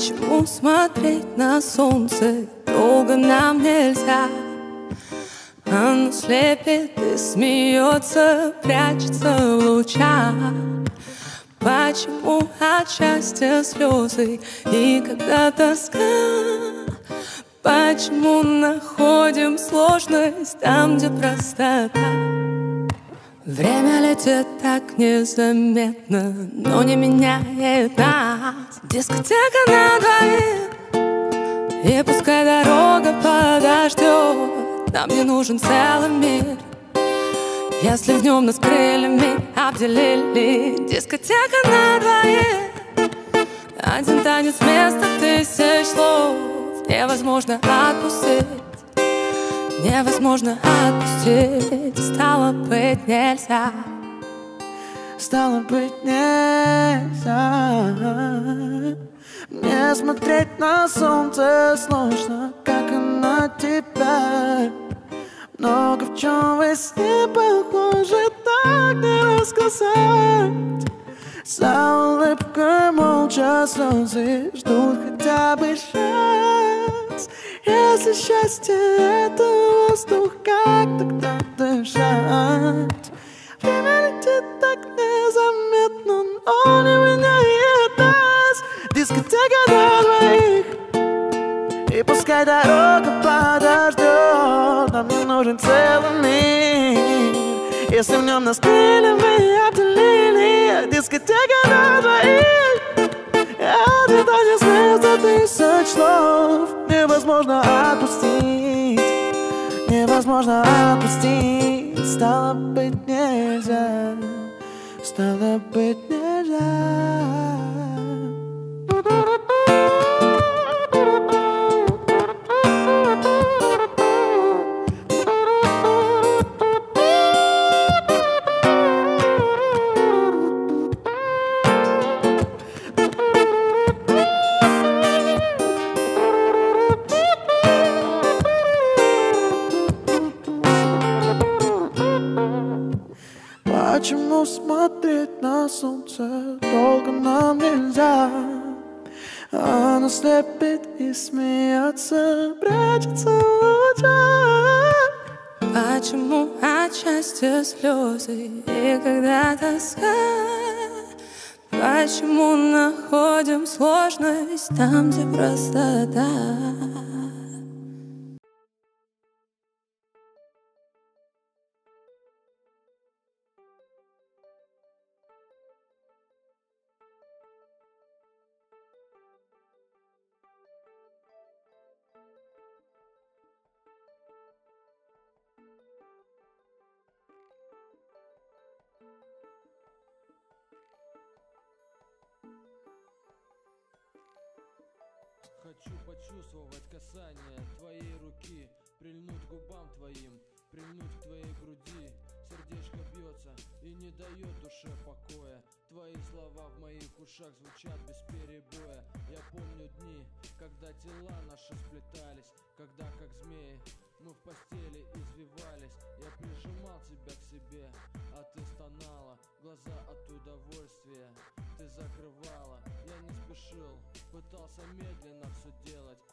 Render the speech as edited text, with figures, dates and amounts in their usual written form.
Почему смотреть на солнце долго нам нельзя? Оно слепит и смеется, прячется в лучах. Почему от счастья слезы и когда тоска? Почему находим сложность там, где простота? Время летит так незаметно, но не меняет нас. Дискотека на двоих, и пускай дорога подождет. Нам не нужен целый мир, если в нем нас крыльями обделили. Дискотека на двоих, один танец вместо тысяч слов. Невозможно отпустить, невозможно отпустить. Стало быть, нельзя. Стало быть, нельзя. Мне смотреть на солнце сложно, как и на тебя. Много в чем во сне похоже, так не рассказать. За улыбкой молча слезы ждут хотя бы шанс. Если счастье — это воздух, как тогда дышать? Время летит так незаметно, но не меняет нас. Дискотека для двоих, и пускай дорога подождет. Нам не нужен целый мир, если в нем нас крыльями обделили. Дискотека для двоих, один танец вместо тысяч слов. Невозможно отпустить, невозможно отпустить. Стало быть, нельзя, стало быть, нельзя. Почему смотреть на солнце долго нам нельзя? Оно слепит и смеется, прячется в лучах. Почему от счастья слезы и когда тоска? Почему находим сложность там, где простота? Хочу почувствовать касание твоей руки, прильнуть к губам твоим, прильнуть к твоей груди. Сердечко бьется и не дает душе покоя. Твои слова в моих ушах звучат без перебоя. Я помню дни, когда тела наши сплетались, когда как змеи мы в постели извивались. Я прижимал тебя к себе, а ты стонала, глаза от удовольствия ты закрывала. Я не спешил, пытался медленно все делать,